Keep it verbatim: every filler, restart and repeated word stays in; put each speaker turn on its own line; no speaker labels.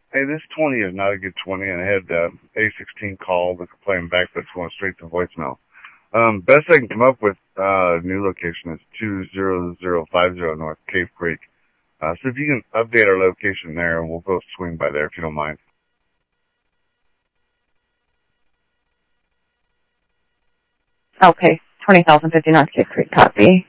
Hey, this twenty is not a good twenty, and I had uh, A sixteen call with a playing back that's going straight to voicemail. Um, best I can come up with, uh, new location is two zero zero five zero North Cave Creek. Uh, so if you can update our location there, we'll go swing by there if you don't mind.
Okay, twenty thousand fifty North Cave Creek, copy.